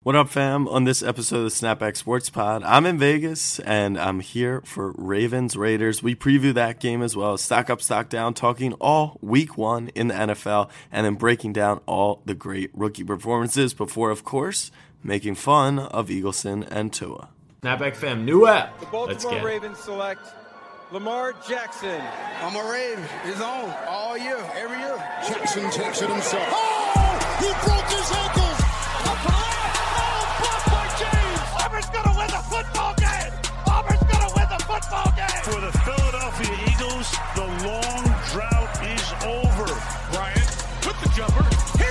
What up, fam? On this episode of the Snapback Sports Pod, I'm in Vegas, and I'm here for Ravens-Raiders. We preview that game as well, stock up, stock down, talking all week one in the NFL, and then breaking down all the great rookie performances before, of course, making fun of Eagleson and Tua. Snapback fam, new app. The Baltimore Ravens select Lamar Jackson. I'm a Raven. He's on all year, every year. Jackson takes it himself. Oh! He broke his ankles! Auburn's gonna win the football game! Auburn's gonna win the football game! For the Philadelphia Eagles, the long drought is over. Bryant with the jumper.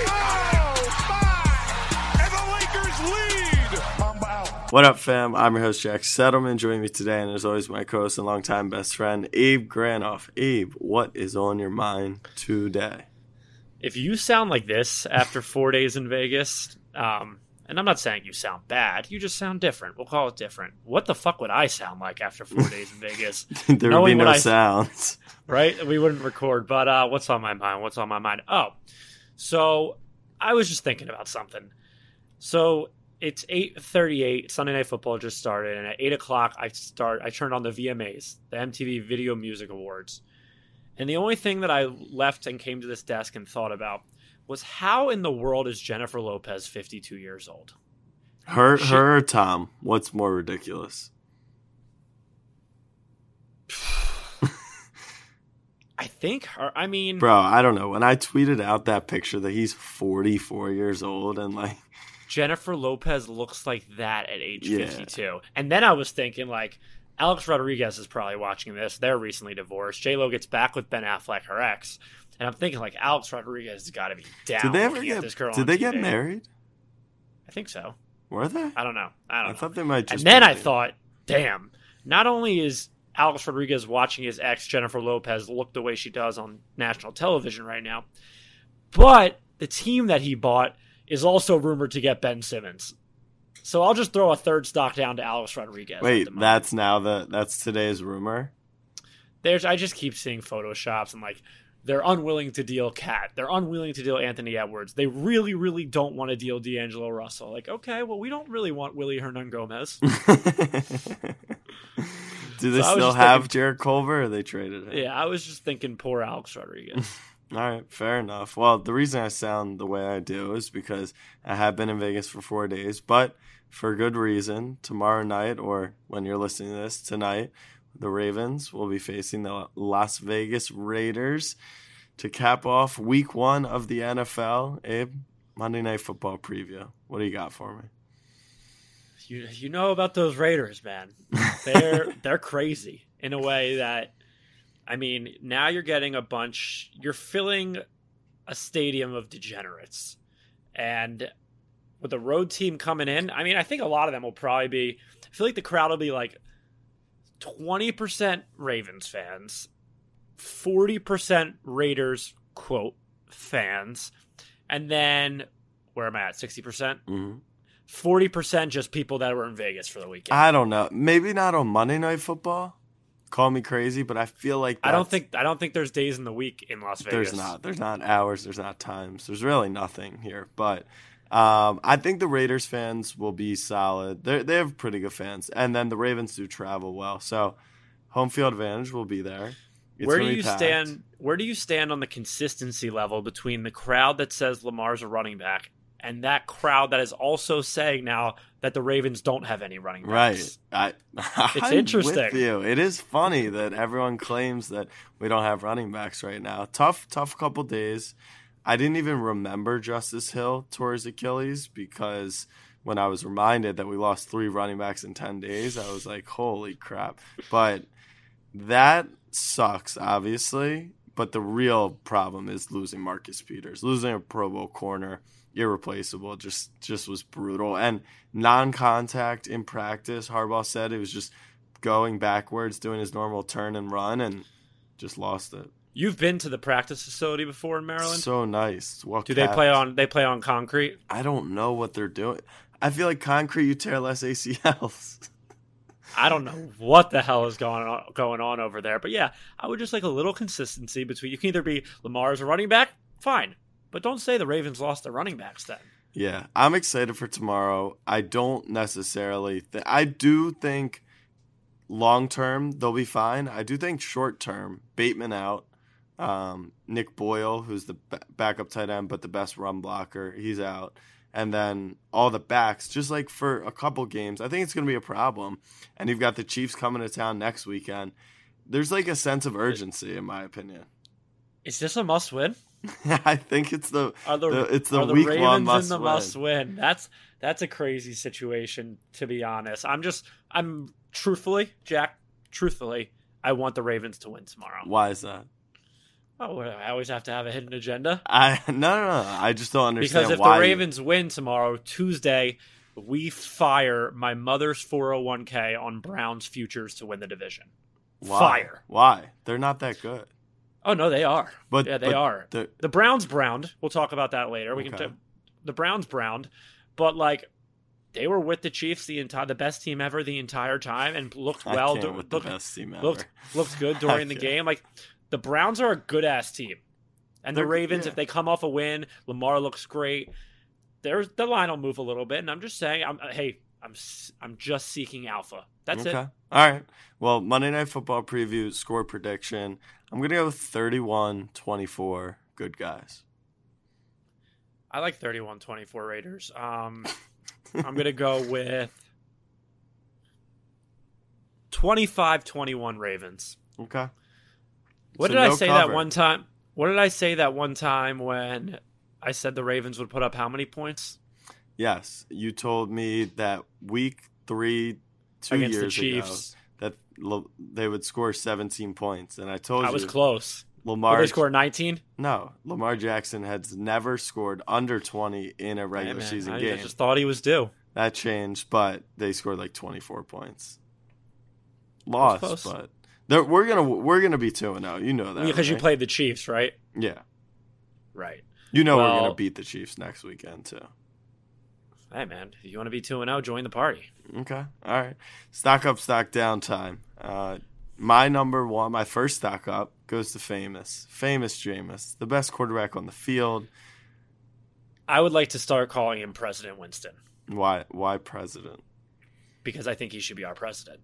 And the Lakers lead! Mamba out. What up, fam? I'm your host, Jack Settleman. Joining me today, and as always, my co-host and longtime best friend, Abe Granoff. Abe, what is on your mind today? If you sound like this after 4 days in Vegas, and I'm not saying you sound bad, you just sound different. We'll call it different. What the fuck would I sound like after 4 days in Vegas? There would be no sounds. Right? We wouldn't record. But what's on my mind? Oh, so I was just thinking about something. So it's 8:38. Sunday Night Football just started. And at 8 o'clock, I turned on the VMAs, the MTV Video Music Awards. And the only thing that I left and came to this desk and thought about was how in the world is Jennifer Lopez 52 years old? Her or Tom? What's more ridiculous? I think her. I mean, bro, I don't know. When I tweeted out that picture that he's 44 years old and like Jennifer Lopez looks like that at age 52. And then I was thinking like Alex Rodriguez is probably watching this. They're recently divorced. J-Lo gets back with Ben Affleck, her ex. And I'm thinking, like, Alex Rodriguez has got to be down. Did they ever get TV. married? I think so. Were they? I don't know. I thought they might just. And then I thought, damn, not only is Alex Rodriguez watching his ex, Jennifer Lopez, look the way she does on national television right now, but the team that he bought is also rumored to get Ben Simmons. So I'll just throw a third stock down to Alex Rodriguez. Wait, that's today's rumor? I just keep seeing Photoshops and like they're unwilling to deal Cat. They're unwilling to deal Anthony Edwards. They really, really don't want to deal D'Angelo Russell. Like, okay, well, we don't really want Willie Hernan-Gomez. Do they still have Jarrett Culver or they traded him? Yeah, I was just thinking poor Alex Rodriguez. All right, fair enough. Well, the reason I sound the way I do is because I have been in Vegas for 4 days, but for good reason. Tomorrow night, or when you're listening to this tonight, the Ravens will be facing the Las Vegas Raiders to cap off week one of the NFL. Abe, Monday Night Football preview. What do you got for me? You know about those Raiders, man. They're crazy in a way that, I mean, now you're filling a stadium of degenerates. And with a road team coming in, I mean, I think a lot of them will probably be, I feel like the crowd will be like 20% Ravens fans, 40% Raiders, quote, fans, and then, where am I at, 60%? Mm-hmm. 40% just people that were in Vegas for the weekend. I don't know. Maybe not on Monday Night Football. Call me crazy, but I feel like I don't think there's days in the week in Las Vegas. There's not hours. There's not times. There's really nothing here. But I think the Raiders fans will be solid. They have pretty good fans, and then the Ravens do travel well, so home field advantage will be there. Where do you stand? Where do you stand on the consistency level between the crowd that says Lamar's a running back and that crowd that is also saying now that the Ravens don't have any running backs? Right. It's interesting. With you. It is funny that everyone claims that we don't have running backs right now. Tough couple days. I didn't even remember Justice Hill tore his Achilles because when I was reminded that we lost 3 running backs in 10 days, I was like, holy crap. But that sucks, obviously. But the real problem is losing Marcus Peters. Losing a Pro Bowl corner, irreplaceable, just was brutal. And non-contact in practice, Harbaugh said it was just going backwards, doing his normal turn and run, and just lost it. You've been to the practice facility before in Maryland? So nice. Do they play on concrete? I don't know what they're doing. I feel like concrete, you tear less ACLs. I don't know what the hell is going on over there. But yeah, I would just like a little consistency between, you can either be Lamar as a running back, fine. But don't say the Ravens lost their running backs then. Yeah, I'm excited for tomorrow. I don't necessarily I do think long term they'll be fine. I do think short term, Bateman out, Nick Boyle, who's the backup tight end but the best run blocker, he's out. And then all the backs, just like for a couple games, I think it's going to be a problem. And you've got the Chiefs coming to town next weekend. There's like a sense of urgency, in my opinion. Is this a must win? I think it's the week Ravens one must win. That's a crazy situation, to be honest. I'm truthfully, Jack, I want the Ravens to win tomorrow. Why is that? Oh, I always have to have a hidden agenda. No. I just don't understand because if why. the Ravens win tomorrow, Tuesday, we fire my mother's 401k on Browns futures to win the division. Why? Fire. Why? They're not that good. Oh no, they are. They are. The Browns browned. We'll talk about that later. The Browns browned, but like they were with the Chiefs the best team ever the entire time, and looked well. The best team ever. Looked good during the game. Like the Browns are a good ass team, and the Ravens, if they come off a win, Lamar looks great. The line will move a little bit, and I'm just saying, I'm just seeking alpha. That's it. All right. Well, Monday Night Football preview, score prediction. I'm going to go with 31-24. Good guys. I like 31-24 Raiders. I'm going to go with 25-21 Ravens. Okay. What did I say that one time? What did I say that one time when I said the Ravens would put up how many points? Yes. You told me that week 3, 2 against years the Chiefs ago, that they would score 17 points. And I told you. I was close. Lamar. Did they score 19? No. Lamar Jackson has never scored under 20 in a regular season game. I just thought he was due. That changed, but they scored like 24 points. Lost, but we're gonna be 2-0. You know that because right? You played the Chiefs, right? Yeah, right. You know we're gonna beat the Chiefs next weekend too. Hey man, if you want to be 2-0, join the party. Okay, all right. Stock up, stock down time. My number one, my first stock up goes to famous Jameis, the best quarterback on the field. I would like to start calling him President Winston. Why president? Because I think he should be our president.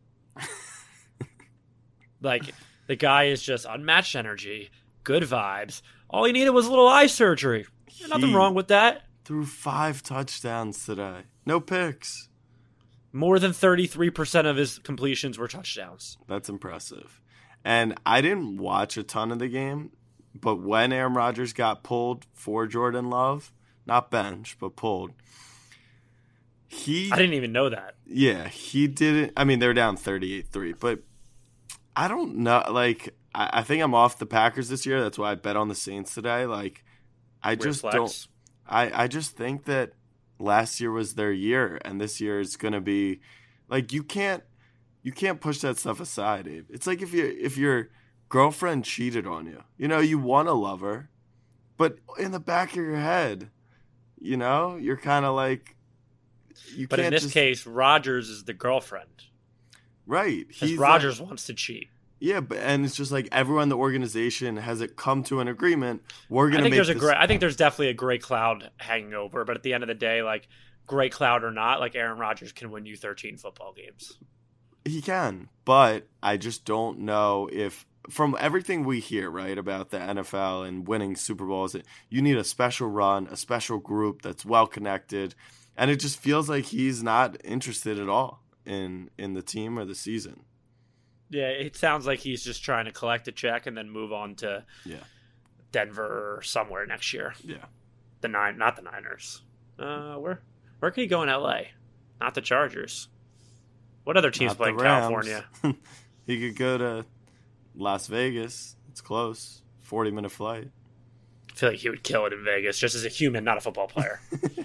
Like, the guy is just unmatched energy, good vibes. All he needed was a little eye surgery. Nothing wrong with that. Threw 5 touchdowns today. No picks. More than 33% of his completions were touchdowns. That's impressive. And I didn't watch a ton of the game, but when Aaron Rodgers got pulled for Jordan Love, not bench, but pulled, I didn't even know that. Yeah, he didn't. I mean, they're down 38-3, but I don't know. Like, I think I'm off the Packers this year. That's why I bet on the Saints today. Like, I just don't. I just think that last year was their year, and this year is going to be like you can't push that stuff aside, Abe. It's like if your girlfriend cheated on you, you want to love her, but in the back of your head, you're kind of like. But in this case, Rodgers is the girlfriend. Right. Rodgers wants to cheat. Yeah, and it's just like everyone in the organization has come to an agreement. We're going to make this. I think there's definitely a gray cloud hanging over, but at the end of the day, like gray cloud or not, like Aaron Rodgers can win you 13 football games. He can, but I just don't know if from everything we hear, right, about the NFL and winning Super Bowls, you need a special run, a special group that's well connected. And it just feels like he's not interested at all in the team or the season. Yeah, it sounds like he's just trying to collect a check and then move on to Denver or somewhere next year. Yeah, not the Niners. Where could he go in LA? Not the Chargers. What other teams play in California? He could go to Las Vegas. It's close, 40-minute flight. I feel like he would kill it in Vegas, just as a human, not a football player.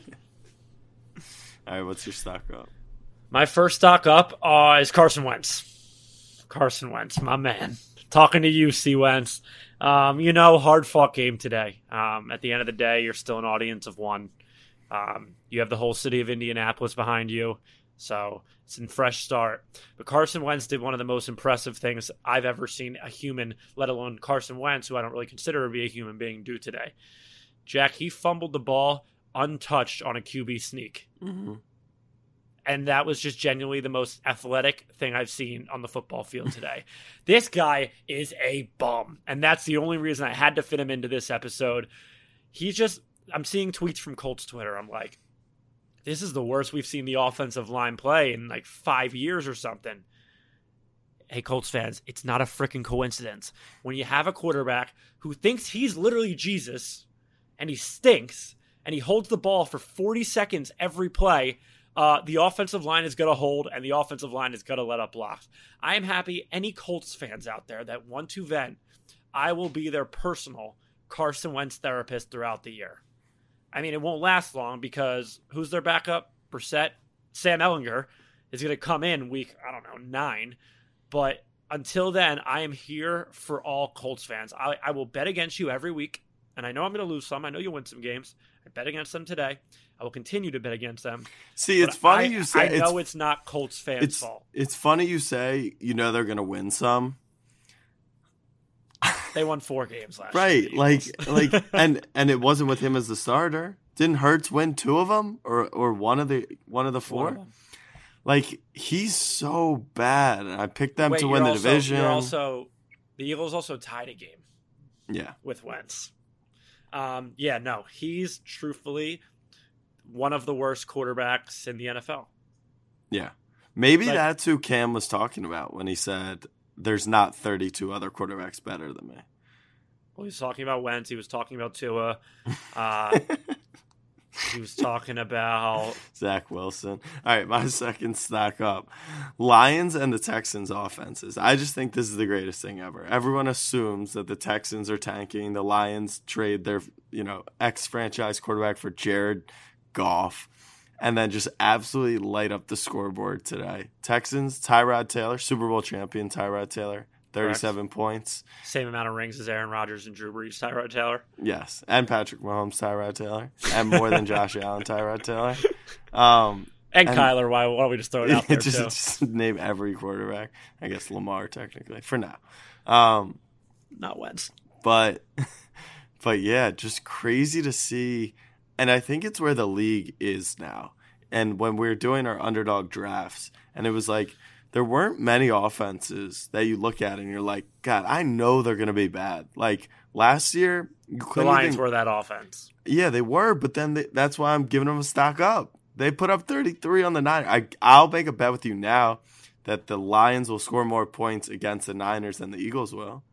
All right, what's your stock up? My first stock up is Carson Wentz. Carson Wentz, my man. Talking to you, C. Wentz. Hard-fought game today. At the end of the day, you're still an audience of one. You have the whole city of Indianapolis behind you, so it's a fresh start. But Carson Wentz did one of the most impressive things I've ever seen a human, let alone Carson Wentz, who I don't really consider to be a human being, do today. Jack, he fumbled the ball untouched on a QB sneak. Mm-hmm. And that was just genuinely the most athletic thing I've seen on the football field today. This guy is a bum. And that's the only reason I had to fit him into this episode. I'm seeing tweets from Colts Twitter. I'm like, this is the worst we've seen the offensive line play in like 5 years or something. Hey, Colts fans, it's not a freaking coincidence. When you have a quarterback who thinks he's literally Jesus and he stinks and he holds the ball for 40 seconds every play, the offensive line is going to hold and the offensive line is going to let up blocks. I am happy any Colts fans out there that want to vent, I will be their personal Carson Wentz therapist throughout the year. I mean, it won't last long because who's their backup? Brissett. Sam Ehlinger is going to come in week, 9. But until then, I am here for all Colts fans. I will bet against you every week. And I know I'm going to lose some. I know you'll win some games. I bet against them today. I will continue to bet against them. See, it's funny you say. I know it's not Colts fans' fault. It's funny you say, they're going to win some. They won 4 games last year. Right. and it wasn't with him as the starter. Didn't Hurts win 2 of them or one of the 4? Like, he's so bad. I picked them to win the division. The Eagles also tied a game. Yeah. With Wentz. He's truthfully one of the worst quarterbacks in the NFL. Yeah. Maybe that's who Cam was talking about when he said there's not 32 other quarterbacks better than me. Well, he was talking about Wentz. He was talking about Tua. He was talking about Zach Wilson. All right, my second stack up. Lions and the Texans offenses. I just think this is the greatest thing ever. Everyone assumes that the Texans are tanking. The Lions trade their, ex-franchise quarterback for Jared Goff and then just absolutely light up the scoreboard today. Texans, Tyrod Taylor, Super Bowl champion Tyrod Taylor. 37 points. Same amount of rings as Aaron Rodgers and Drew Brees, Tyrod Taylor. Yes. And Patrick Mahomes, Tyrod Taylor. And more than Josh Allen, Tyrod Taylor. And Kyler. Why don't we just throw it out there, too? Just name every quarterback. I guess Lamar, technically, for now. Not Wentz. But yeah, just crazy to see. And I think it's where the league is now. And when we were doing our underdog drafts, and it was like, there weren't many offenses that you look at and you're like, God, I know they're going to be bad. Like last year, the Lions were that offense. Yeah, they were, but then that's why I'm giving them a stock up. They put up 33 on the Niners. I'll make a bet with you now that the Lions will score more points against the Niners than the Eagles will.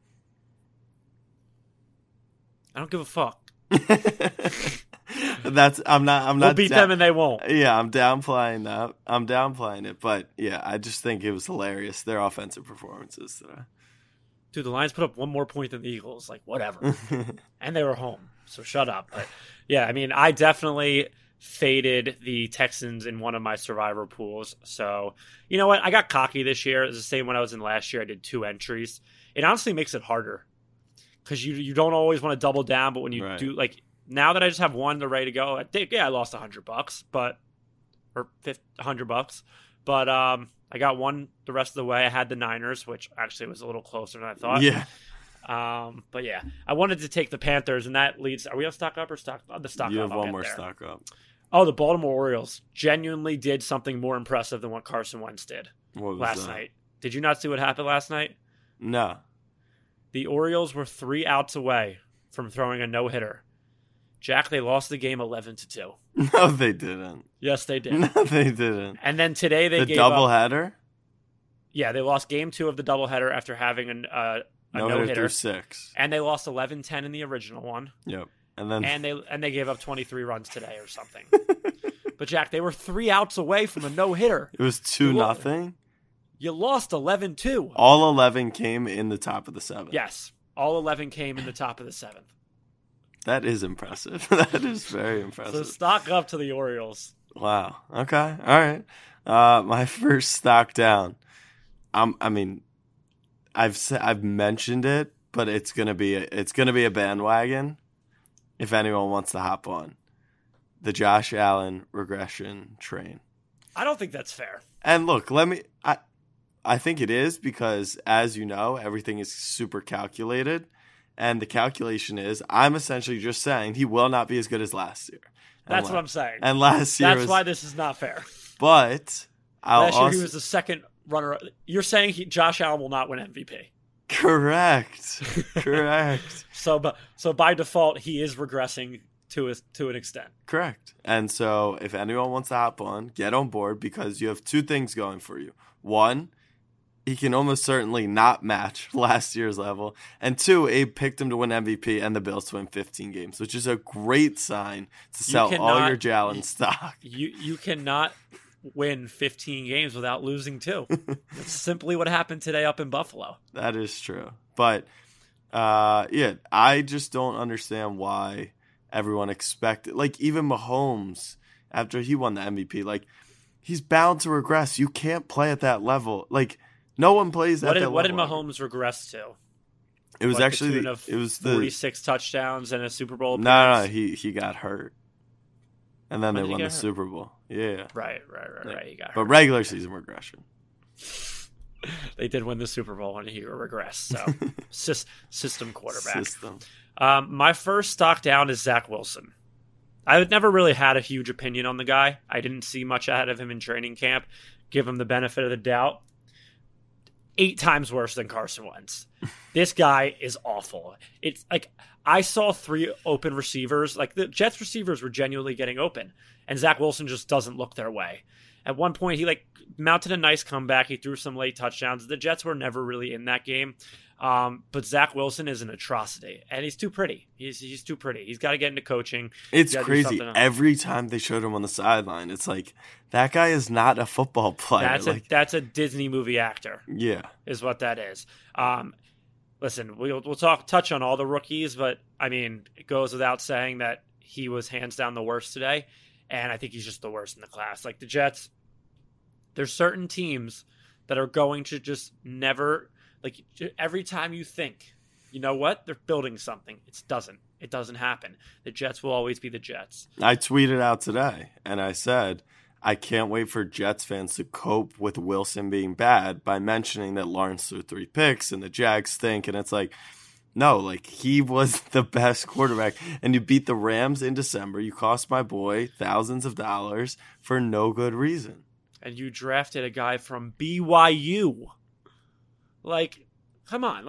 I don't give a fuck. We'll beat them and they won't. Yeah, I'm downplaying that. I'm downplaying it, but yeah, I just think it was hilarious, their offensive performances today. Dude, the Lions put up 1 more point than the Eagles. Like, whatever. And they were home, so shut up. But yeah, I mean, I definitely faded the Texans in one of my survivor pools. So, you know what? I got cocky this year. It's the same when I was in last year. I did 2 entries. It honestly makes it harder because you don't always want to double down, but when you do, like, now that I just have 1 ready to go, I lost $100, or $100, but I got 1 the rest of the way. I had the Niners, which actually was a little closer than I thought. Yeah. But yeah, I wanted to take the Panthers, and that leads. Are we on stock up or stock? The stock you up. You have 1 more stock up. Oh, the Baltimore Orioles genuinely did something more impressive than what Carson Wentz did last night. Did you not see what happened last night? No. The Orioles were 3 outs away from throwing a no-hitter. Jack, they lost the game 11-2. No, they didn't. Yes, they did. No, they didn't. And then today they gave doubleheader? Yeah, they lost game 2 of the doubleheader after having a no-hitter through 6. And they lost 11-10 in the original one. Yep. And they gave up 23 runs today or something. But Jack, they were 3 outs away from a no-hitter. It was 2-0. You lost 11-2. All 11 came in the top of the 7th. Yes. All 11 came in the top of the 7th. That is impressive. That is very impressive. So stock up to the Orioles. Wow. Okay. All right. My first stock down. I've mentioned it, but it's gonna be a bandwagon. If anyone wants to hop on, the Josh Allen regression train. I don't think that's fair. And look, I think it is because, as you know, everything is super calculated. And the calculation is, I'm essentially just saying he will not be as good as last year. That's what I'm saying. And last year That's why this is not fair. But last year he was the second runner. You're saying Josh Allen will not win MVP. Correct. So by default, he is regressing to an extent. Correct. And so if anyone wants to hop on, get on board, because you have two things going for you. One, he can almost certainly not match last year's level. And two, Abe picked him to win MVP and the Bills to win 15 games, which is a great sign to sell all your Jalen stock. You cannot win 15 games without losing 2. That's simply what happened today up in Buffalo. That is true. But, I just don't understand why everyone expected. Like, even Mahomes, after he won the MVP, like, he's bound to regress. You can't play at that level. Like, no one plays at that level. What did Mahomes regress to? It was actually the 46 touchdowns and a Super Bowl appearance. No, he got hurt. And then they won the Super Bowl. Yeah. Right. He got hurt. But regular season regression. They did win the Super Bowl when he regressed. So system quarterback. System. My first stock down is Zach Wilson. I had never really had a huge opinion on the guy. I didn't see much out of him in training camp. Give him the benefit of the doubt. 8 times worse than Carson Wentz. This guy is awful. It's like I saw 3 open receivers. Like the Jets receivers were genuinely getting open, and Zach Wilson just doesn't look their way. At one point, he mounted a nice comeback. He threw some late touchdowns. The Jets were never really in that game. But Zach Wilson is an atrocity, and he's too pretty. He's too pretty. He's got to get into coaching. It's crazy. Every time they showed him on the sideline, it's like, that guy is not a football player. That's a Disney movie actor. Yeah, is what that is. Listen, we'll touch on all the rookies, but I mean, it goes without saying that he was hands down the worst today, and I think he's just the worst in the class. Like the Jets, there's certain teams that are going to just never. Like every time you think, you know what, they're building something, it doesn't happen. The Jets will always be the Jets. I tweeted out today and I said, I can't wait for Jets fans to cope with Wilson being bad by mentioning that Lawrence threw 3 picks and the Jags stink. And it's like, no, like he was the best quarterback, and you beat the Rams in December. You cost my boy thousands of dollars for no good reason. And you drafted a guy from BYU. Like, come on,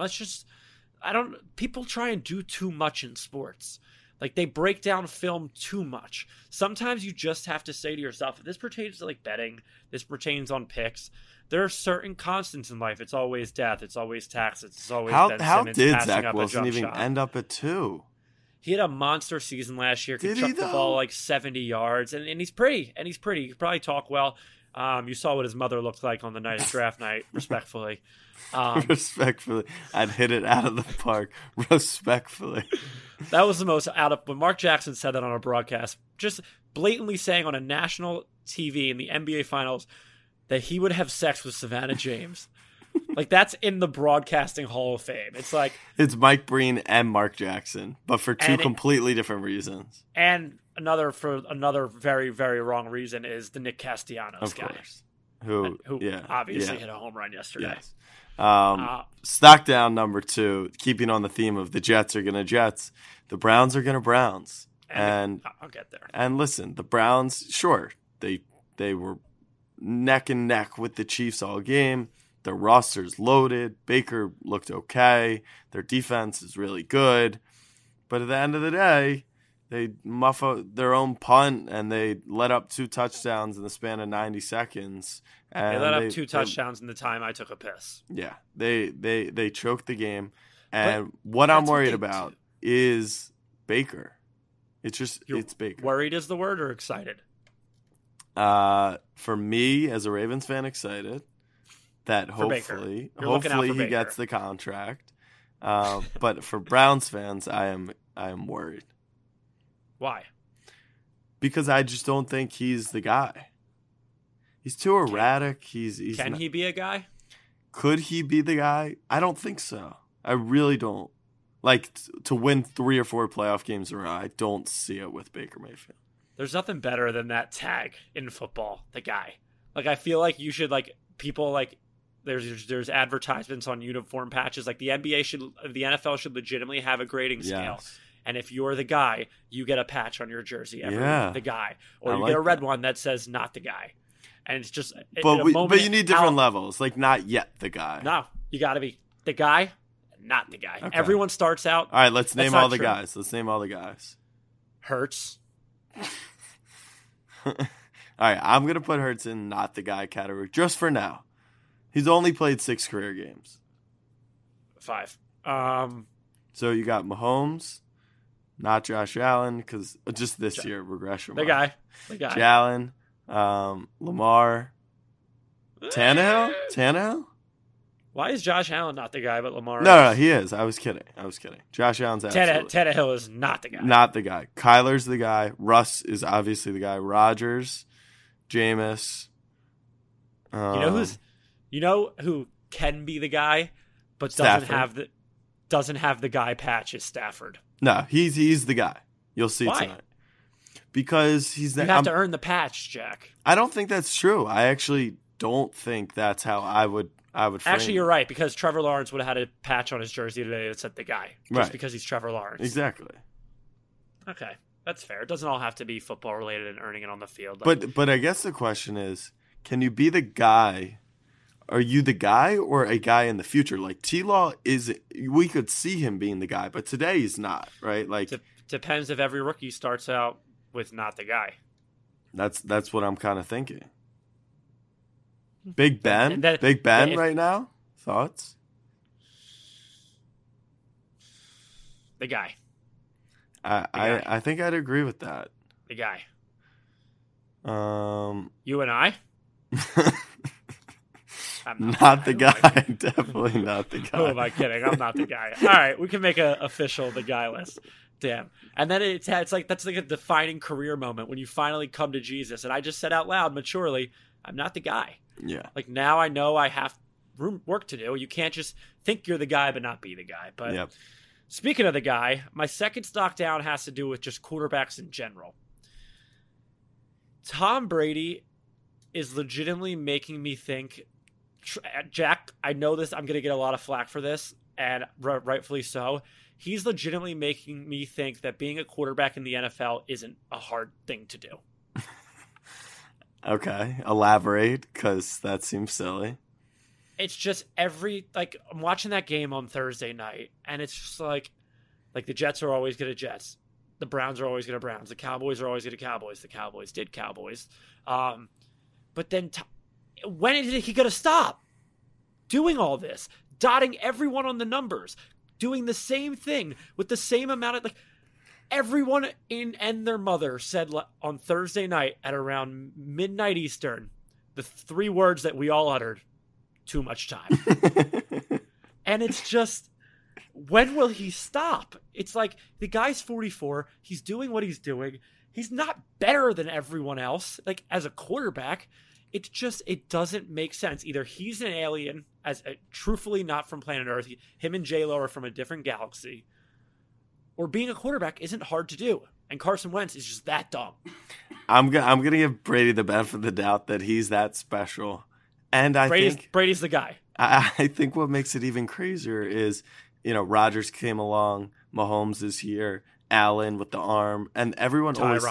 people try and do too much in sports. Like, they break down film too much. Sometimes you just have to say to yourself, if this pertains to, like, betting, this pertains on picks, there are certain constants in life. It's always death. It's always taxes. It's always Ben Simmons. How did Zach up Wilson even shot. end up at 2? He had a monster season last year. Could chuck the ball like 70 yards. And he's pretty. He could probably talk well. You saw what his mother looked like on the night of draft night, respectfully. Respectfully. I'd hit it out of the park. Respectfully. That was the most when Mark Jackson said that on a broadcast, just blatantly saying on a national TV in the NBA Finals that he would have sex with Savannah James. Like, that's in the Broadcasting Hall of Fame. It's like... It's Mike Breen and Mark Jackson, but for 2 completely different reasons. And another very, very wrong reason is the Nick Castellanos guy. Who obviously hit a home run yesterday. Yes. Stock down number 2, keeping on the theme of the Jets are going to Jets. The Browns are going to Browns. And I'll get there. And listen, the Browns, sure, they were neck and neck with the Chiefs all game. Their roster's loaded. Baker looked okay. Their defense is really good. But at the end of the day, they muff out their own punt and they let up 2 touchdowns in the span of 90 seconds. And they let up 2 touchdowns in the time I took a piss. Yeah, they choked the game. And what I'm worried about is Baker. It's Baker. Worried is the word, or excited? For me, as a Ravens fan, excited that hopefully he gets the contract. But for Browns fans, I am worried. Why? Because I just don't think he's the guy. He's too erratic. Can he be a guy? Could he be the guy? I don't think so. I really don't. Like, to win 3 or 4 playoff games in a row, I don't see it with Baker Mayfield. There's nothing better than that tag in football, the guy. Like, I feel like you should, like, people, like, There's advertisements on uniform patches. Like the NFL should legitimately have a grading scale. Yes. And if you're the guy, you get a patch on your jersey. The guy, or you like get a red that. one that says "not the guy." And it's just, But you need different levels. Like not yet the guy. No, you got to be the guy, not the guy. Okay. Everyone starts out. All right, let's name all the true. guys. Let's name all the guys. Hurts. All right, I'm going to put Hurts in not the guy category just for now. He's only played 6 career games. 5. So you got Mahomes, not Josh Allen, because just this year, regression. The guy. Allen, Lamar, Tannehill? Why is Josh Allen not the guy, but Lamar? No, he is. I was kidding. Josh Allen's absolutely. Tannehill is not the guy. Not the guy. Kyler's the guy. Russ is obviously the guy. Rodgers, Jameis. You know who can be the guy, but doesn't have the guy patch is Stafford. No, he's the guy. You'll see tonight. Because he's you have to earn the patch, Jack. I don't think that's true. I actually don't think that's how I would frame Actually, you're it. right, because Trevor Lawrence would have had a patch on his jersey today that said the guy, just Right. because he's Trevor Lawrence. Exactly. Okay, that's fair. It doesn't all have to be football related and earning it on the field. But I guess the question is, can you be the guy? Are you the guy or a guy in the future? Like T-Law we could see him being the guy, but today he's not, right? Like depends if every rookie starts out with not the guy. That's what I'm kind of thinking. Big Ben Then right now? Thoughts? The guy. I think I'd agree with that. The guy. You and I? I'm not the guy. Definitely not the guy. Who am I kidding? I'm not the guy. All right, we can make a official the guy list. Damn. And then it's like that's like a defining career moment when you finally come to Jesus. And I just said out loud, maturely, I'm not the guy. Yeah. Like now I know I have work to do. You can't just think you're the guy but not be the guy. But Speaking of the guy, my second stock down has to do with just quarterbacks in general. Tom Brady is legitimately making me think, Jack, I know this, I'm going to get a lot of flack for this, and rightfully so. He's legitimately making me think that being a quarterback in the NFL isn't a hard thing to do. Okay, elaborate, because that seems silly. It's just I'm watching that game on Thursday night, and it's just like the Jets are always going to Jets. The Browns are always going to Browns. The Cowboys are always going to Cowboys. The Cowboys did Cowboys. But then when is he going to stop doing all this? Dotting everyone on the numbers. Doing the same thing with the same amount of everyone and their mother said on Thursday night at around midnight Eastern, the 3 words that we all uttered, too much time. And it's just, when will he stop? It's like the guy's 44. He's doing what he's doing. He's not better than everyone else. Like as a quarterback, it doesn't make sense. Either he's an alien, truthfully not from planet Earth. Him and J-Lo are from a different galaxy. Or being a quarterback isn't hard to do. And Carson Wentz is just that dumb. I'm gonna give Brady the benefit of the doubt that he's that special. And Brady's the guy. I think what makes it even crazier is, Rodgers came along, Mahomes is here, Allen with the arm, and everyone always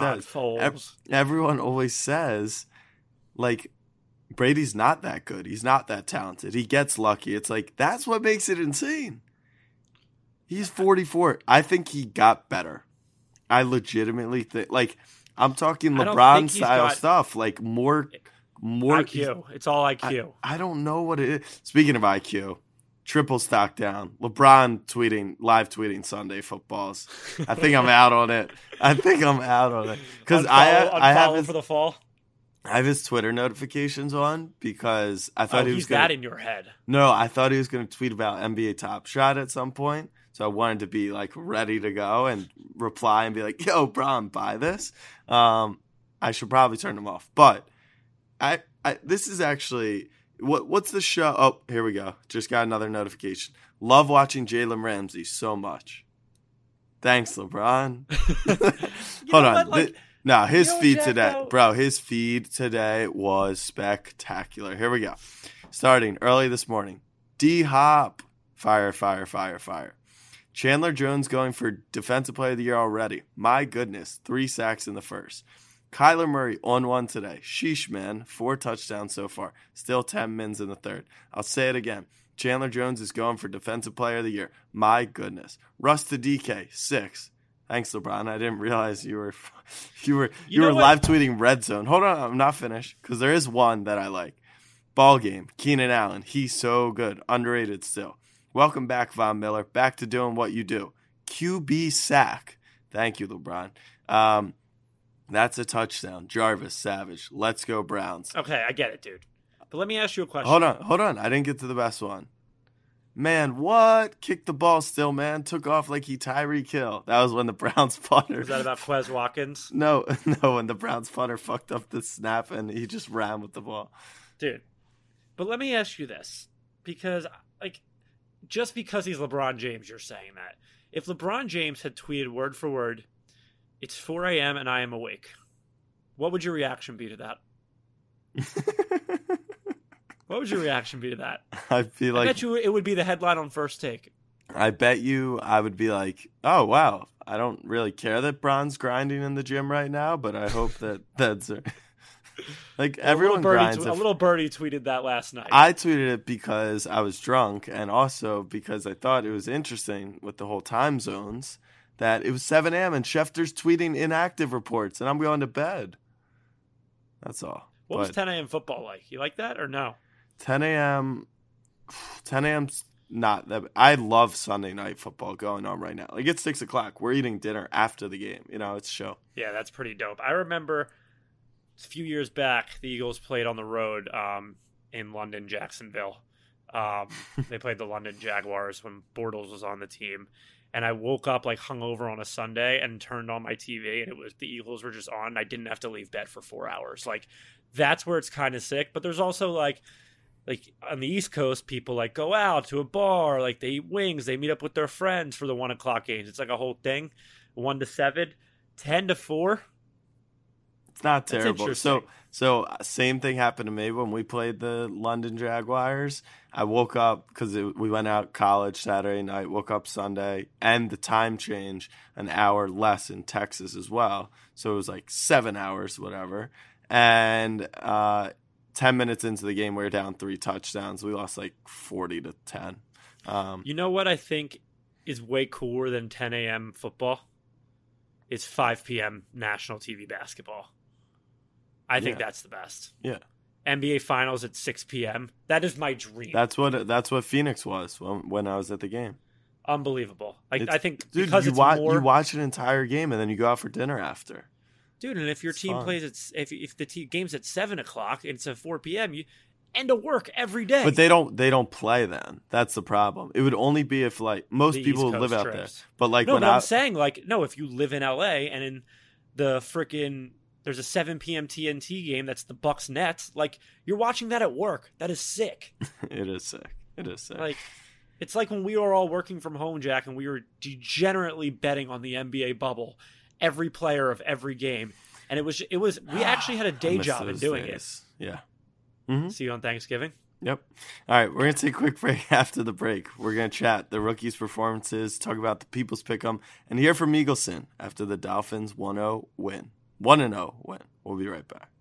says, like, Brady's not that good. He's not that talented. He gets lucky. It's like, that's what makes it insane. He's 44. I think he got better. I legitimately think, like, I'm talking LeBron style stuff, like more IQ. It's all IQ. I don't know what it is. Speaking of IQ, triple stock down. LeBron live tweeting Sunday footballs. I think I'm out on it. Because I have for the fall. I have his Twitter notifications on because I thought he was that in your head. No, I thought he was going to tweet about NBA Top Shot at some point. So I wanted to be like ready to go and reply and be like, "Yo, Bron, buy this." I should probably turn them off, but this is actually what's the show? Oh, here we go. Just got another notification. Love watching Jalen Ramsey so much. Thanks, LeBron. Hold on. No, his feed Jack, today, though? bro, his feed today was spectacular. Here we go. Starting early this morning. D-Hop. Fire, fire, fire, fire. Chandler Jones going for Defensive Player of the Year already. My goodness, 3 sacks in the first. Kyler Murray on 1 today. Sheesh, man. 4 touchdowns so far. Still 10 mins in the third. I'll say it again. Chandler Jones is going for Defensive Player of the Year. My goodness. Russ to DK, 6. Thanks, LeBron. I didn't realize you were live tweeting Red Zone. Hold on, I'm not finished because there is one that I like. Ball game. Keenan Allen. He's so good. Underrated still. Welcome back, Von Miller. Back to doing what you do. QB sack. Thank you, LeBron. That's a touchdown. Jarvis, Savage. Let's go, Browns. Okay, I get it, dude. But let me ask you a question. Hold on. I didn't get to the best one. Man, what? Kicked the ball still, man. Took off like he Tyreek Hill. That was when the Browns punter. Was that about Quez Watkins? No, when the Browns punter fucked up the snap and he just ran with the ball. Dude, but let me ask you this. Because, just because he's LeBron James, you're saying that. If LeBron James had tweeted word for word, it's 4 a.m. and I am awake, what would your reaction be to that? What would your reaction be to that? I'd be like, I bet you it would be the headline on First Take. I bet you I would be like, oh, wow. I don't really care that Bron's grinding in the gym right now, but I hope that's like everyone grinds. A little birdie tweeted that last night. I tweeted it because I was drunk and also because I thought it was interesting with the whole time zones that it was 7 a.m. and Schefter's tweeting inactive reports and I'm going to bed. That's all. What was 10 a.m. football like? You like that or no? 10 a.m.'s not that. I love Sunday night football going on right now. Like it's 6 o'clock. We're eating dinner after the game. It's a show. Yeah, that's pretty dope. I remember a few years back, the Eagles played on the road in London, Jacksonville. They played the London Jaguars when Bortles was on the team. And I woke up hungover on a Sunday and turned on my TV and it was the Eagles were just on. And I didn't have to leave bed for 4 hours. That's where it's kind of sick. But there's also on the East Coast, people go out to a bar, they eat wings, they meet up with their friends for the 1 o'clock games. It's a whole thing. 1 to 7, 10 to 4. It's not terrible. So same thing happened to me when we played the London Jaguars. I woke up because we went out college Saturday night, woke up Sunday, and the time change an hour less in Texas as well. So it was 7 hours, whatever. And 10 minutes into the game, we were down 3 touchdowns. We lost 40 to 10. You know what I think is way cooler than 10 a.m. football? It's 5 p.m. national TV basketball. I think that's the best. Yeah. NBA Finals at 6 p.m. That is my dream. That's what Phoenix was when I was at the game. Unbelievable. I think dude, because you you watch an entire game and then you go out for dinner after. Dude, and if your team fun. plays if the game's at 7 o'clock and it's at 4 p.m., you end of work every day. But they don't play then. That's the problem. It would only be if most The people East Coast live out trips. there. But I'm saying if you live in LA and in the frickin' there's a 7 p.m. TNT game that's the Bucks Nets, you're watching that at work. That is sick. It is sick. It's like when we were all working from home, Jack, and we were degenerately betting on the NBA bubble, every player of every game. And it was we actually had a day job in doing days. it. Yeah. Mm-hmm. See you on Thanksgiving. Yep. All right, we're going to take a quick break. After the break, we're going to chat the rookies' performances, talk about the People's Pick'em, and hear from Eagleson after the Dolphins 1-0 win. 1-0 win. We'll be right back.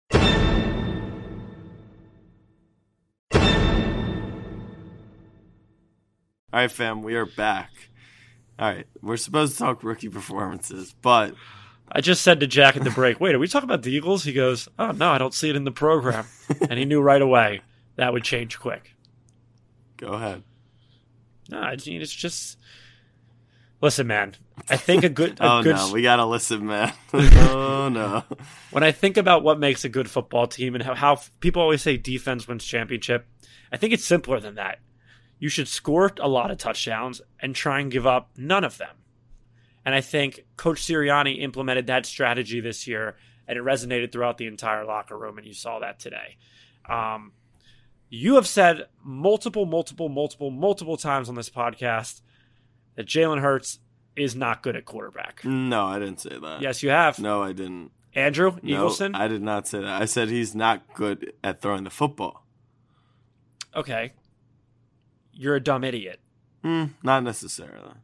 All right, fam, we are back. All right, we're supposed to talk rookie performances, but I just said to Jack at the break, wait, are we talking about the Eagles? He goes, oh, no, I don't see it in the program. And he knew right away that would change quick. Go ahead. No, it's just... Listen, man, I think no, we got to listen, man. Oh, no. When I think about what makes a good football team and how people always say defense wins championship, I think it's simpler than that. You should score a lot of touchdowns and try and give up none of them. And I think Coach Sirianni implemented that strategy this year, and it resonated throughout the entire locker room, and you saw that today. You have said multiple times on this podcast that Jalen Hurts is not good at quarterback. No, I didn't say that. Yes, you have. No, I didn't. Andrew No, Eagleson? I did not say that. I said he's not good at throwing the football. Okay. You're a dumb idiot. Not necessarily.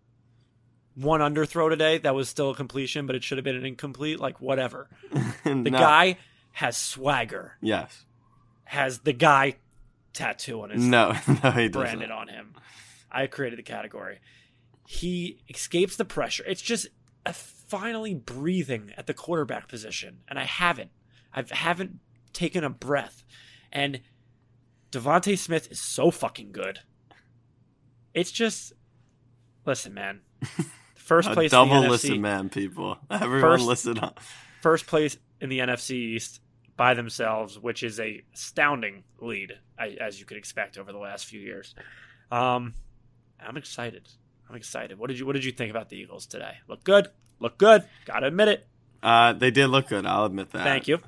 One underthrow today that was still a completion, but it should have been an incomplete. Like, whatever. The No. guy has swagger. Yes. Has the guy tattoo on his No, he doesn't. branded on him. I created the category. He escapes the pressure. It's just finally breathing at the quarterback position, and I haven't taken a breath. And Devontae Smith is so fucking good. It's just, listen, man. First place in the double NFC, listen, man, people. Everyone listen up. First place in the NFC East by themselves, which is a astounding lead, as you could expect over the last few years. I'm excited. What did you think about the Eagles today? Look good. Gotta admit it. They did look good. I'll admit that. Thank you.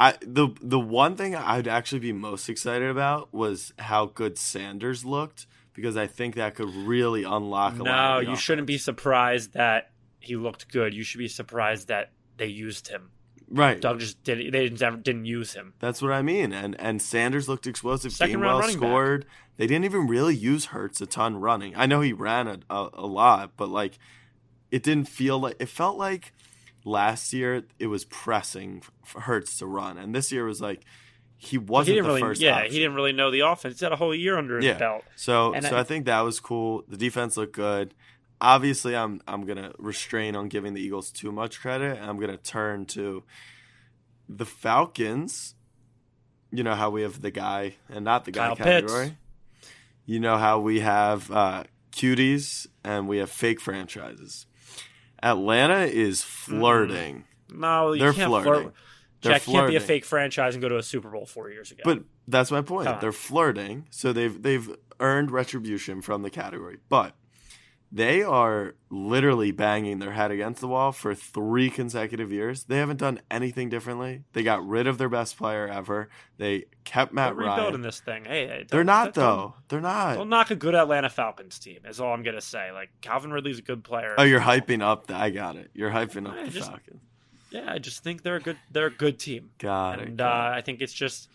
The one thing I'd actually be most excited about was how good Sanders looked, because I think that could really unlock a lot. No, of you shouldn't be surprised that he looked good. You should be surprised that they used him. Right. Doug just didn't use him. That's what I mean. And Sanders looked explosive. Second round Gainwell running scored. They didn't even really use Hurts a ton running. I know he ran a lot, but like it didn't feel like, it felt like last year it was pressing for Hurts to run, and this year was like he wasn't the first option. He didn't really know the offense. He had a whole year under his belt. So I think that was cool. The defense looked good. Obviously, I'm gonna restrain on giving the Eagles too much credit. I'm gonna turn to the Falcons. You know how we have the guy and not the guy Kyle category. Pitts. You know how we have cuties and we have fake franchises. Atlanta is flirting. No, you They're can't flirting. flirt. They're Jack can't be a flirting. fake franchise and go to a Super Bowl 4 years ago. But that's my point. Come on. They're flirting, so they've earned retribution from the category. But they are literally banging their head against the wall for 3 consecutive years. They haven't done anything differently. They got rid of their best player ever. They kept Matt They're Ryan. rebuilding this thing. Hey, They're not, though. They're not. Don't knock a good Atlanta Falcons team. Is all I'm gonna say. Like Calvin Ridley's a good player. Oh, you're hyping up. I got it. You're hyping up the Falcons. Yeah, I just think they're a good team. Got it. And I think it's just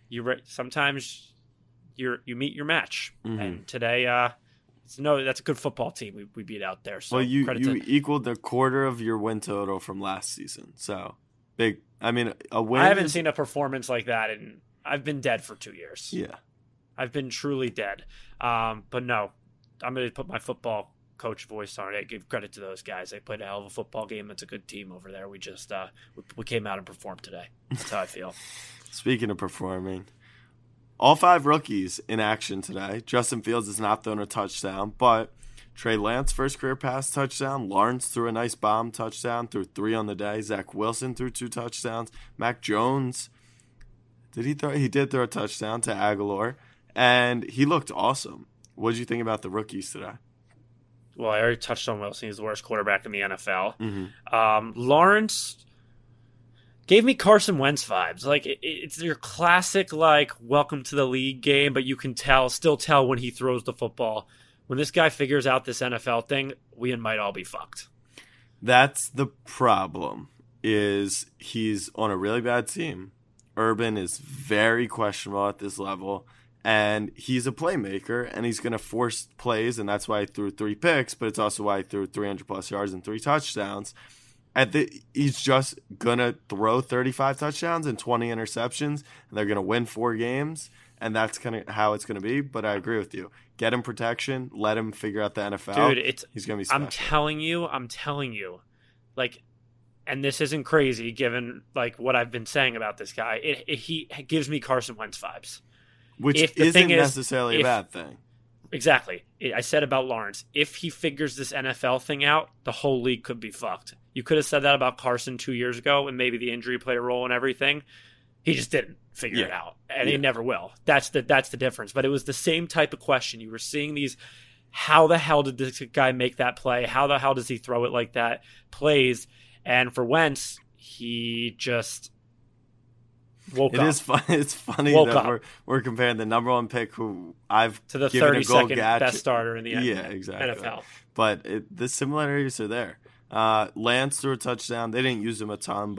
sometimes you meet your match. Mm-hmm. And today, that's a good football team we beat out there. So Well, you to, equaled the quarter of your win total from last season. So big. I mean, a win. I haven't seen a performance like that, and I've been dead for 2 years. Yeah, I've been truly dead. But no, I'm going to put my football coach voice on it. Give credit to those guys. They played a hell of a football game. It's a good team over there. We just we came out and performed today. That's how I feel. Speaking of performing, all 5 rookies in action today. Justin Fields has not thrown a touchdown, but Trey Lance, first career pass touchdown. Lawrence threw a nice bomb touchdown, threw 3 on the day. Zach Wilson threw 2 touchdowns. Mac Jones, did he throw? He did throw a touchdown to Aguilar, and he looked awesome. What did you think about the rookies today? Well, I already touched on Wilson. He's the worst quarterback in the NFL. Mm-hmm. Lawrence gave me Carson Wentz vibes. Like it's your classic, like, welcome to the league game, but you can still tell when he throws the football. When this guy figures out this NFL thing, we might all be fucked. That's the problem, is he's on a really bad team. Urban is very questionable at this level, and he's a playmaker, and he's going to force plays, and that's why he threw 3 picks, but it's also why he threw 300-plus yards and 3 touchdowns. He's just going to throw 35 touchdowns and 20 interceptions, and they're going to win 4 games, and that's kind of how it's going to be. But I agree with you. Get him protection. Let him figure out the NFL. Dude, he's going to be special. I'm telling you. Like, and this isn't crazy given, like, what I've been saying about this guy. He gives me Carson Wentz vibes. Which isn't necessarily a bad thing. Exactly. I said about Lawrence. If he figures this NFL thing out, the whole league could be fucked. You could have said that about Carson 2 years ago, and maybe the injury played a role in everything. He just didn't figure it out, and he never will. That's the difference. But it was the same type of question. You were seeing these, how the hell did this guy make that play? How the hell does he throw it like that? Plays. And for Wentz, he just woke up. It's funny that we're comparing the number 1 pick who I've to the given 32nd best starter in the exactly. NFL. But the similarities are there. Lance threw a touchdown. They didn't use him a ton, but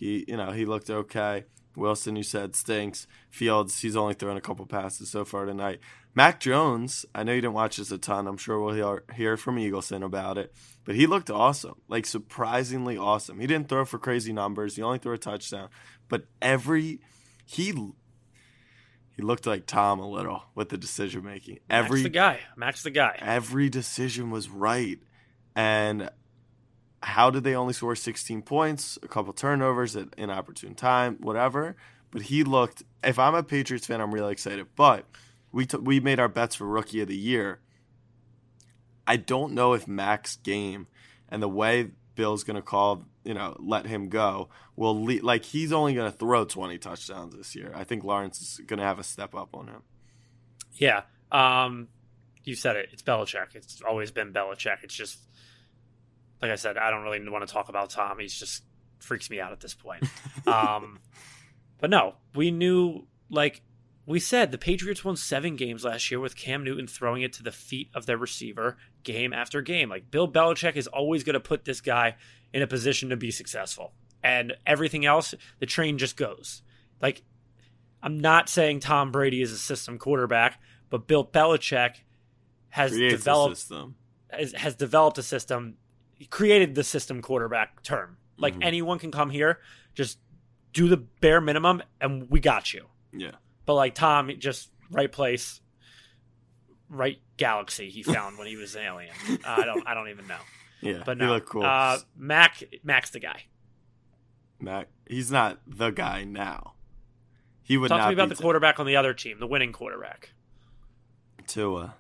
He looked okay. Wilson, you said, stinks. Fields, he's only thrown a couple passes so far tonight. Mac Jones, I know you didn't watch this a ton. I'm sure we'll hear from Eagleson about it. But he looked awesome, like surprisingly awesome. He didn't throw for crazy numbers. He only threw a touchdown. But he looked like Tom a little with the decision making. Max the guy. Every decision was right. And how did they only score 16 points? A couple turnovers at inopportune time, whatever. But he looked. If I'm a Patriots fan, I'm really excited. But we made our bets for Rookie of the Year. I don't know if Mac's game and the way Bill's going to call, let him go will like he's only going to throw 20 touchdowns this year. I think Lawrence is going to have a step up on him. Yeah. You said it. It's Belichick. It's always been Belichick. It's just, like I said, I don't really want to talk about Tom. He's just freaks me out at this point. But no, we knew, like we said, the Patriots won 7 games last year with Cam Newton throwing it to the feet of their receiver game after game. Like Bill Belichick is always going to put this guy in a position to be successful. And everything else, the train just goes. Like, I'm not saying Tom Brady is a system quarterback, but Bill Belichick has developed a system. He created the system quarterback term. Like anyone can come here, just do the bare minimum, and we got you. Yeah. But like Tom, just right place, right galaxy he found when he was an alien. I don't even know. Yeah, but no. He looked cool. Mac's the guy. Mac, he's not the guy now. He would Talk not to me about be the quarterback on the other team, the winning quarterback. Tua.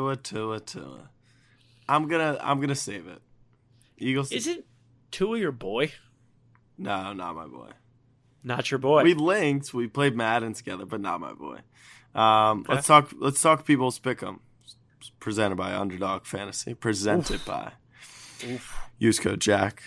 I'm gonna save it. Eagles. Isn't Tua your boy? No, not my boy. Not your boy. We linked. We played Madden together, but not my boy. Okay. Let's talk People's Pick'em. Presented by Underdog Fantasy. Presented by. Use code Jack.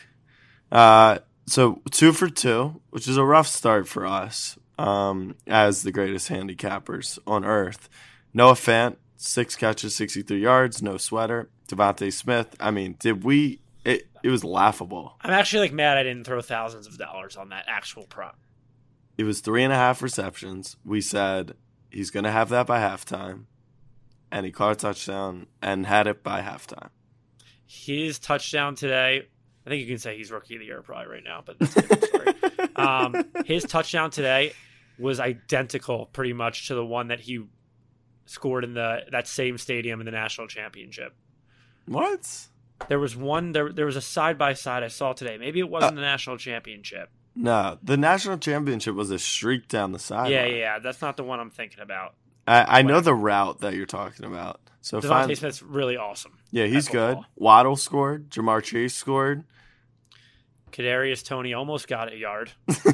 So 2 for 2, which is a rough start for us as the greatest handicappers on earth. Noah Fant, 6 catches, 63 yards, no sweater. Devontae Smith. I mean, it was laughable. I'm actually mad I didn't throw thousands of dollars on that actual prop. It was 3.5 receptions. We said he's going to have that by halftime. And he caught a touchdown and had it by halftime. His touchdown today, I think you can say he's Rookie of the Year probably right now, but that's a different story. His touchdown today was identical pretty much to the one that he scored in that same stadium in the national championship. What? There was one. There was a side-by-side I saw today. Maybe it wasn't the national championship. No, the national championship was a streak down the sideline. Yeah. That's not the one I'm thinking about. I know the route that you're talking about. So Devontae Smith's really awesome. Yeah, he's good. Waddle scored. Jamar Chase scored. Kadarius Toney almost got a yard.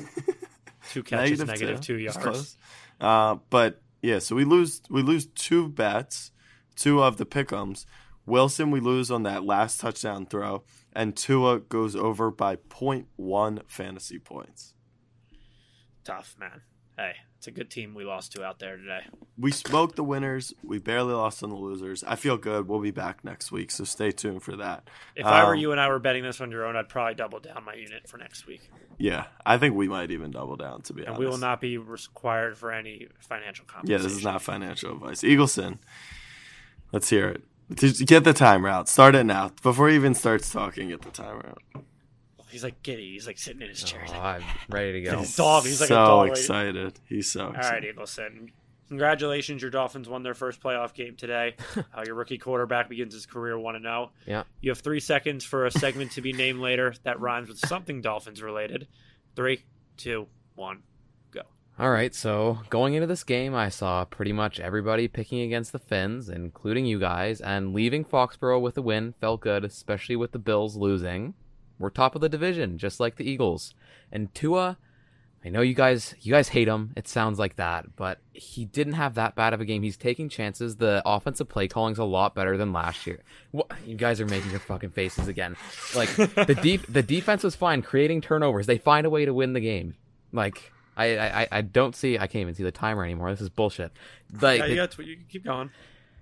2 catches, negative 2 yards. But yeah, so we lose 2 bets, 2 of the pick'ems. Wilson, we lose on that last touchdown throw, and Tua goes over by 0.1 fantasy points. Tough, man. Hey, it's a good team we lost to out there today. We smoked the winners. We barely lost on the losers. I feel good. We'll be back next week, so stay tuned for that. If I were you and I were betting this on your own, I'd probably double down my unit for next week. Yeah, I think we might even double down, to be honest. And we will not be required for any financial compensation. Yeah, this is not financial advice. Eagleson, let's hear it. Get the timer out. Start it now. Before he even starts talking, get the timer out. He's giddy. He's sitting in his chair. I'm ready to go. He's a dog. He's so a dog. Excited. He's so excited. All right, Eagleson. Congratulations. Your Dolphins won their first playoff game today. Your rookie quarterback begins his career 1-0. Yeah. You have 3 seconds for a segment to be named later that rhymes with something Dolphins related. 3, 2, 1, go. All right, so going into this game, I saw pretty much everybody picking against the Finns, including you guys, and leaving Foxborough with a win felt good, especially with the Bills losing. We're top of the division, just like the Eagles. And Tua, I know you guys hate him. It sounds like that, but he didn't have that bad of a game. He's taking chances. The offensive play calling's a lot better than last year. What? You guys are making your fucking faces again. Like the defense was fine, creating turnovers. They find a way to win the game. Like I don't see. I can't even see the timer anymore. This is bullshit. Like you can keep going.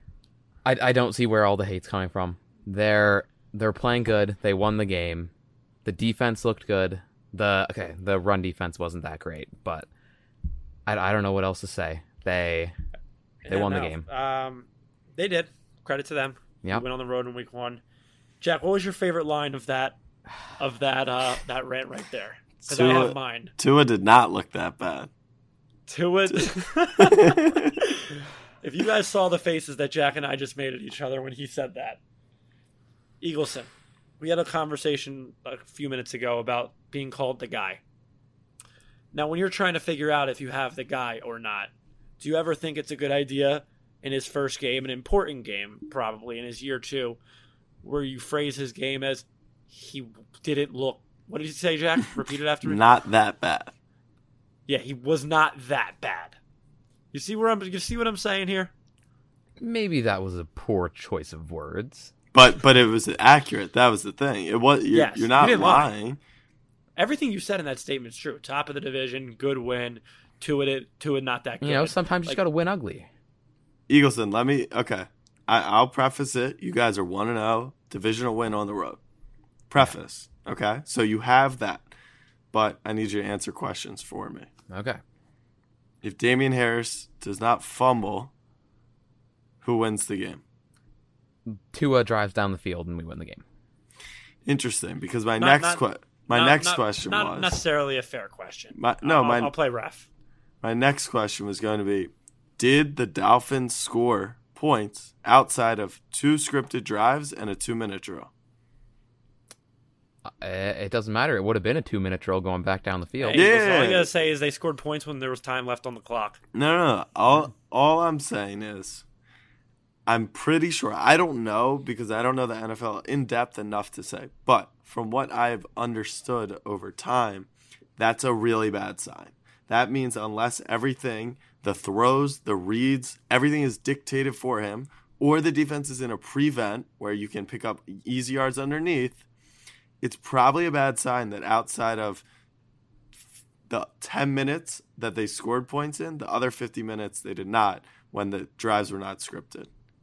I don't see where all the hate's coming from. They're playing good. They won the game. The defense looked good. The run defense wasn't that great, but I don't know what else to say. They won the game. They did. Credit to them. Yeah, went on the road in week 1. Jack, what was your favorite line of that rant right there? Because I have mine. Tua did not look that bad. Tua. If you guys saw the faces that Jack and I just made at each other when he said that. Eagleson, we had a conversation a few minutes ago about being called the guy. Now, when you're trying to figure out if you have the guy or not, do you ever think it's a good idea in his first game, an important game probably in his year 2, where you phrase his game as he didn't look, what did you say, Jack? Repeat it after me. Not that bad. Yeah, he was not that bad. You see what I'm saying here? Maybe that was a poor choice of words. But it was accurate. That was the thing. It was you're not lying. Everything you said in that statement is true. Top of the division, good win. Tua not that good. You know, sometimes you just got to win ugly. Eagleson, I'll preface it. You guys are 1-0, divisional win on the road. Preface, okay? So you have that. But I need you to answer questions for me. Okay. If Damian Harris does not fumble, who wins the game? Tua drives down the field and we win the game. Interesting, because my next question was not necessarily a fair question. I'll play ref. My next question was going to be, did the Dolphins score points outside of 2 scripted drives and a 2-minute drill? It doesn't matter. It would have been a 2-minute drill going back down the field. Yeah. All you gotta say is they scored points when there was time left on the clock. No. All I'm saying is, I'm pretty sure. I don't know because I don't know the NFL in depth enough to say. But from what I've understood over time, that's a really bad sign. That means unless everything, the throws, the reads, everything is dictated for him, or the defense is in a prevent where you can pick up easy yards underneath, it's probably a bad sign that outside of the 10 minutes that they scored points in, the other 50 minutes they did not when the drives were not scripted.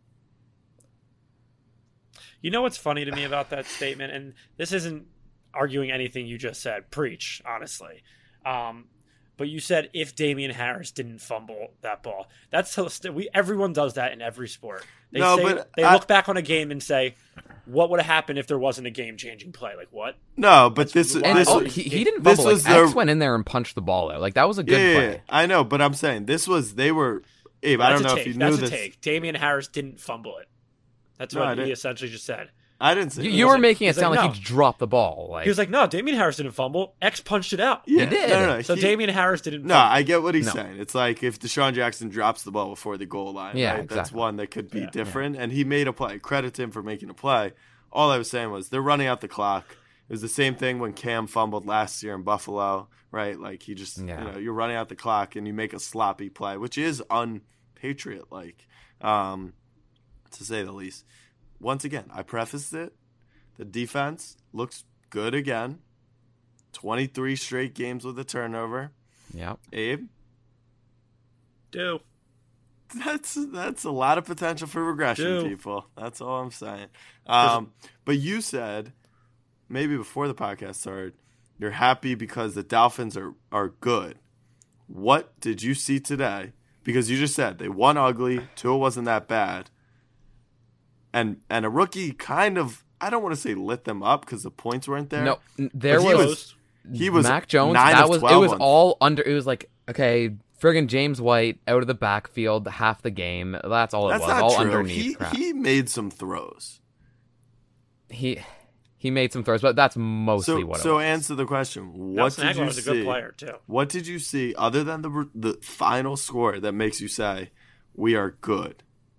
You know what's funny to me about that statement, and this isn't arguing anything you just said. Preach, honestly. But you said if Damian Harris didn't fumble that ball, everyone does that in every sport. They look back on a game and say, "What would have happened if there wasn't a game-changing play?" Like what? No, but he didn't fumble. X went in there and punched the ball out. Like that was a good play. Yeah, I know, but I'm saying they were. Abe, I don't know if you knew this. That's a take. Damian Harris didn't fumble it. That's what he essentially just said. I didn't say you were making it sound like he dropped the ball. Like, he was like, no, Damian Harris didn't fumble. X punched it out. Yeah, he did. No. So Damian Harris didn't fumble. No, I get what he's saying. It's like if Deshaun Jackson drops the ball before the goal line. Yeah, right? exactly. That's one that could be different. And he made a play. Credit to him for making a play. All I was saying was they're running out the clock. It was the same thing when Cam fumbled last year in Buffalo, right? Like he just, you're running out the clock and you make a sloppy play, which is un-Patriot-like, to say the least. Once again, I prefaced it. The defense looks good again. 23 straight games with a turnover. Yeah. Abe? Do. That's a lot of potential for regression, people. That's all I'm saying. But you said, maybe before the podcast started, you're happy because the Dolphins are good. What did you see today? Because you just said they won ugly. Tua wasn't that bad. And a rookie kind of, I don't want to say lit them up because the points weren't there. No, he was Mac Jones. 9 of 12 it was all under. It was like, okay, friggin' James White out of the backfield half the game. That's all it was. Not all true. underneath. He made some throws. He made some throws, but that's mostly what it was. So answer the question. What did you was see? a good player too. What did you see other than the final score that makes you say we are good?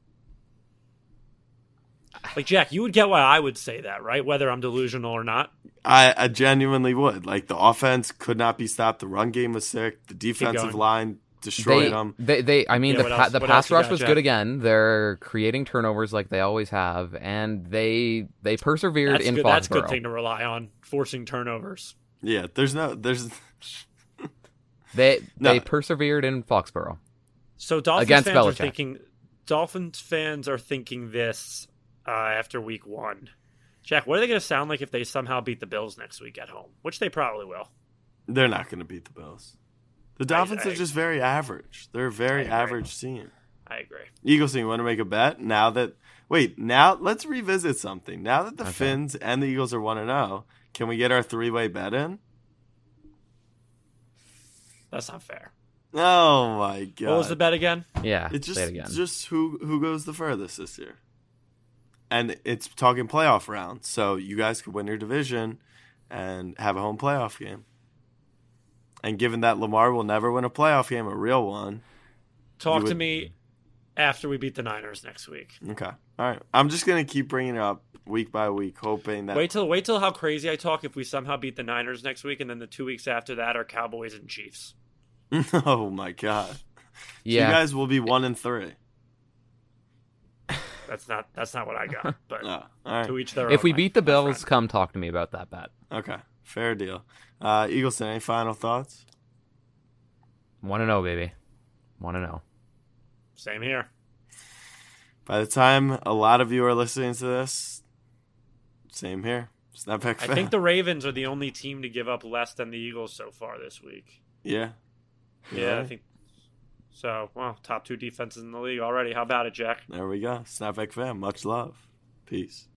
Like, Jack, you would get why I would say that, right? Whether I'm delusional or not. I genuinely would. Like, the offense could not be stopped. The run game was sick. The defensive line destroyed them. The pass rush was good again. They're creating turnovers like they always have, and they persevered in Foxborough. That's a good thing to rely on, forcing turnovers. Yeah, they persevered in Foxborough. So Dolphins fans are thinking this after week 1. Jack, what are they going to sound like if they somehow beat the Bills next week at home? Which they probably will. They're not going to beat the Bills. The Dolphins are just very average. They're a very average team. I agree. Eagles team, want to make a bet? Now let's revisit something. Now that the Finns and the Eagles are 1-0, can we get our three-way bet in? That's not fair. Oh, my God. What was the bet again? Yeah, It's say it again. just who goes the furthest this year. And it's talking playoff rounds, so you guys could win your division and have a home playoff game. And given that Lamar will never win a playoff game, a real one. Talk to me after we beat the Niners next week. Okay. All right. I'm just going to keep bringing it up week by week, hoping that... Wait till how crazy I talk if we somehow beat the Niners next week, and then the 2 weeks after that are Cowboys and Chiefs. Oh, my God. Yeah. You guys will be 1-3. That's not what I got. But All right. to each their own. If we beat the my Bills, friend. come talk to me about that bet. Okay. Fair deal. Eagleson, any final thoughts? 1-0, baby. 1-0. Same here. By the time a lot of you are listening to this, same here. Snapback I fan. think the Ravens are the only team to give up less than the Eagles so far this week. Yeah. Yeah, I think so. Well, top 2 defenses in the league already. How about it, Jack? There we go. Snapback fan. Much love. Peace.